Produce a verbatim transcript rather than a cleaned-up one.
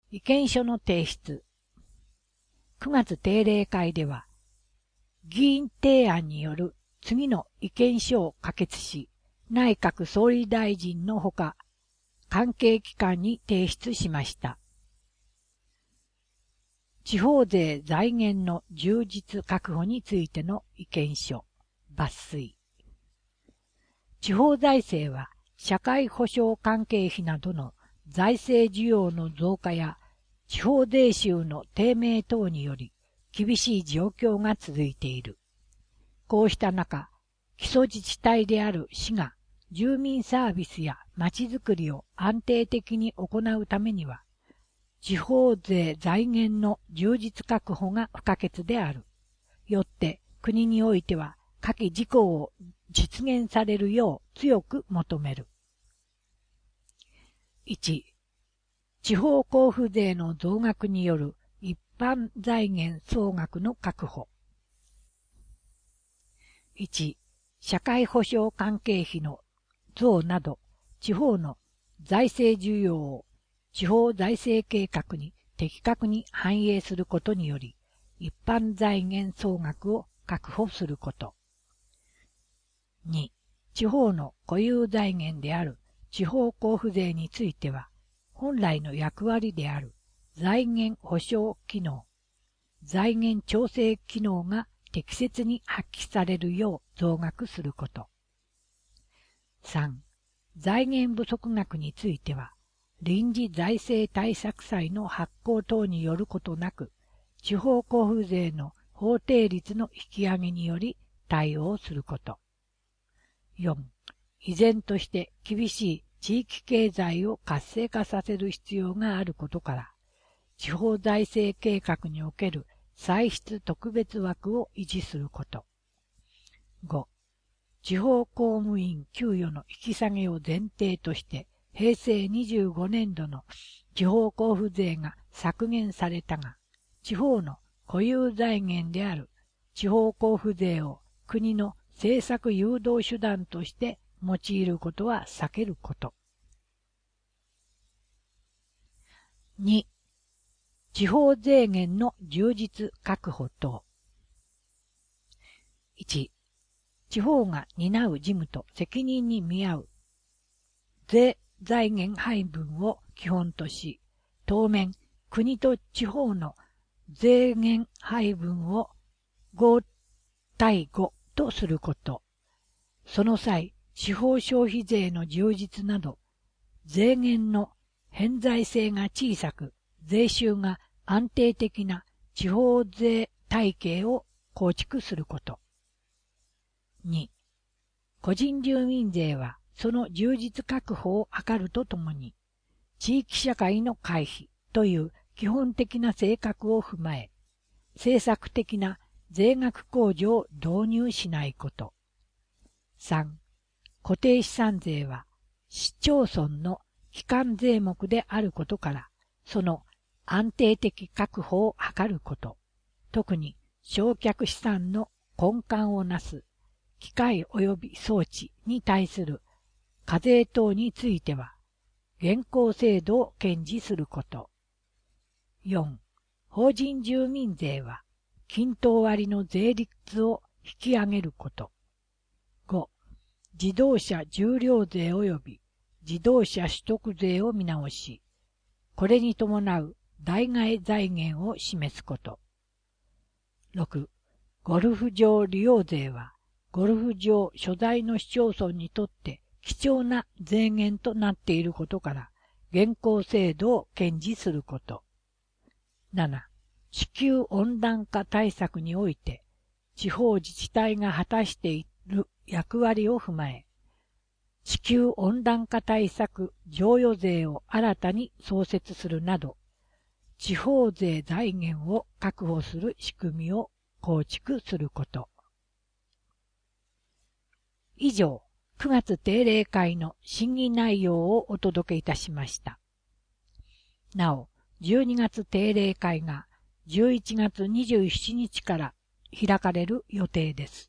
意見書の提出。くがつ定例会では、議員提案による次の意見書を可決し、内閣総理大臣のほか、関係機関に提出しました。地方税財源の充実確保についての意見書、抜粋。地方財政は社会保障関係費などの財政需要の増加や地方税収の低迷等により厳しい状況が続いている。こうした中、基礎自治体である市が住民サービスやまちづくりを安定的に行うためには、地方税財源の充実確保が不可欠である。よって国においては下記事項を実現されるよう強く求める。いち. 地方交付税の増額による一般財源総額の確保。いち. 社会保障関係費の増など、地方の財政需要を地方財政計画に的確に反映することにより、一般財源総額を確保すること。に. 地方の固有財源である地方交付税については、本来の役割である財源保障機能、財源調整機能が適切に発揮されるよう増額すること。さん. 財源不足額については、臨時財政対策債の発行等によることなく、地方交付税の法定率の引き上げにより対応すること。よん. 依然として厳しい地域経済を活性化させる必要があることから、地方財政計画における歳出特別枠を維持すること。ご. 地方公務員給与の引き下げを前提として、平成にじゅうごねんどの地方交付税が削減されたが、地方の固有財源である地方交付税を国の政策誘導手段として用いることは避けること。に. 地方税源の充実確保等。いち. 地方が担う事務と責任に見合う税財源配分を基本とし、当面国と地方の税源配分をごたいごとすること。その際、地方消費税の充実など、税源の偏在性が小さく、税収が安定的な地方税体系を構築すること。に. 個人住民税はその充実確保を図るとともに、地域社会の回避という基本的な性格を踏まえ、政策的な税額控除を導入しないこと。さん. 固定資産税は市町村の基幹税目であることから、その安定的確保を図ること。特に償却資産の根幹をなす機械及び装置に対する課税等については、現行制度を堅持すること。よん. 法人住民税は、均等割の税率を引き上げること。ご. 自動車重量税及び自動車取得税を見直し、これに伴う代替財源を示すこと。ろく. ゴルフ場利用税は、ゴルフ場所在の市町村にとって貴重な税源となっていることから、現行制度を堅持すること。なな. 地球温暖化対策において、地方自治体が果たしている役割を踏まえ、地球温暖化対策剰余税を新たに創設するなど、地方税財源を確保する仕組みを構築すること。以上、くがつ定例会の審議内容をお届けいたしました。なお、じゅうにがつ定例会がじゅういちがつにじゅうしちにちから開かれる予定です。